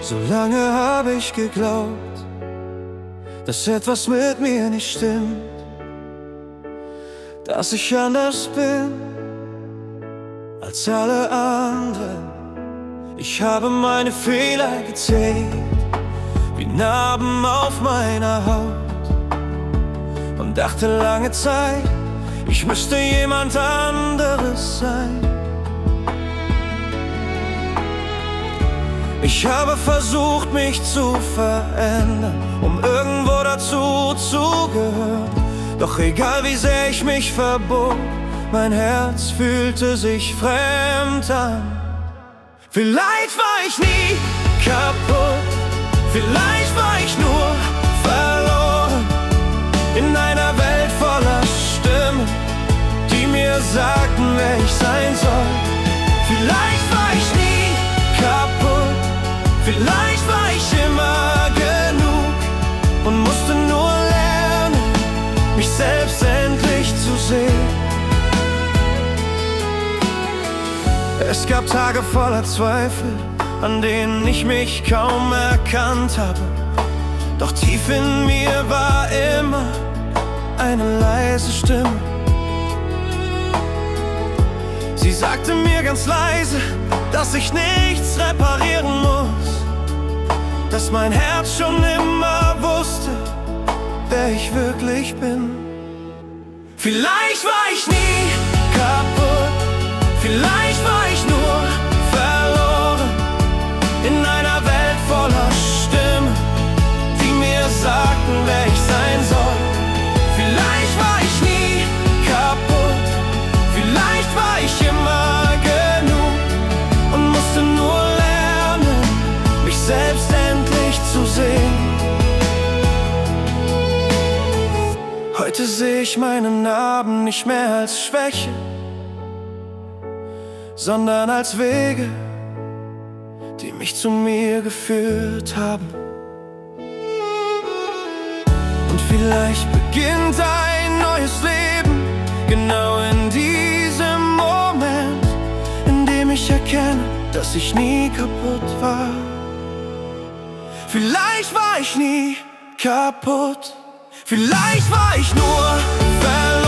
So lange habe ich geglaubt, dass etwas mit mir nicht stimmt, dass ich anders bin als alle anderen. Ich habe meine Fehler gezählt, wie Narben auf meiner Haut, und dachte lange Zeit, ich müsste jemand anderes sein. Ich habe versucht, mich zu verändern, um irgendwo dazu zu gehören. Doch egal wie sehr ich mich verbog, mein Herz fühlte sich fremd an. Vielleicht war ich nie kaputt, vielleicht war ich nur verloren in einer Welt voller Stimmen, die mir sagten, wer ich sein soll. Vielleicht war ich nie kaputt, vielleicht war ich immer genug und musste nur lernen, mich selbst endlich zu sehen. Es gab Tage voller Zweifel, an denen ich mich kaum erkannt habe. Doch tief in mir war immer eine leise Stimme. Sie sagte mir ganz leise, dass ich nichts reparieren muss, dass mein Herz schon immer wusste, wer ich wirklich bin. Vielleicht war ich nie kaputt, vielleicht war ich nur verloren in einer Welt voller Stimmen, die mir sagten, wer ich sein soll. Vielleicht war ich nie kaputt, vielleicht war ich immer genug und musste nur lernen, mich selbst endlich zu sehen. Heute sehe ich meine Narben nicht mehr als Schwäche, sondern als Wege, die mich zu mir geführt haben. Und vielleicht beginnt ein neues Leben, genau in diesem Moment, in dem ich erkenne, dass ich nie kaputt war. Vielleicht war ich nie kaputt, vielleicht war ich nur verloren